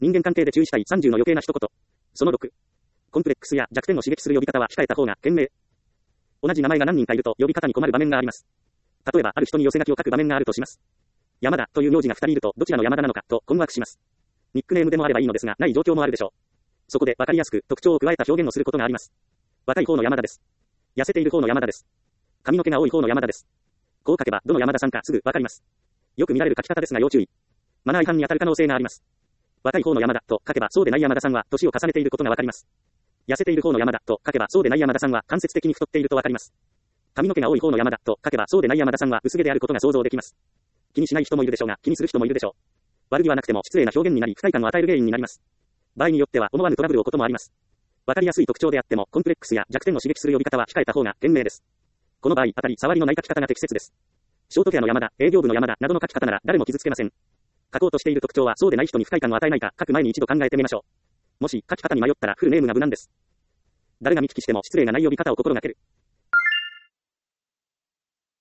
人間関係で注意したい30の余計な一言。その6。コンプレックスや弱点を刺激する呼び方は控えた方が賢明。同じ名前が何人かいると呼び方に困る場面があります。例えばある人に寄せ書きを書く場面があるとします。山田という名字が2人いるとどちらの山田なのかと困惑します。ニックネームでもあればいいのですが、ない状況もあるでしょう。そこで分かりやすく特徴を加えた表現をすることがあります。若い方の山田です。痩せている方の山田です。髪の毛が多い方の山田です。こう書けばどの山田さんかすぐ分かります。よく見られる書き方ですが要注意。マナー違反に当たる可能性があります。若い方の山田と書けばそうでない山田さんは年を重ねていることが分かります。痩せている方の山田と書けばそうでない山田さんは間接的に太っていると分かります。髪の毛が多い方の山田と書けばそうでない山田さんは薄毛であることが想像できます。気にしない人もいるでしょうが、気にする人もいるでしょう。悪気はなくても失礼な表現になり不快感を与える原因になります。場合によっては思わぬトラブルをこともあります。わかりやすい特徴であってもコンプレックスや弱点を刺激する呼び方は控えた方が賢明です。この場合、当たり障りのない書き方が適切です。ショートケアの山田、営業部の山田などの書き方なら誰も傷つけません。書こうとしている特徴はそうでない人に不快感を与えないか書く前に一度考えてみましょう。もし書き方に迷ったらフルネームが無難です。誰が見聞きしても失礼がない呼び方を心がける。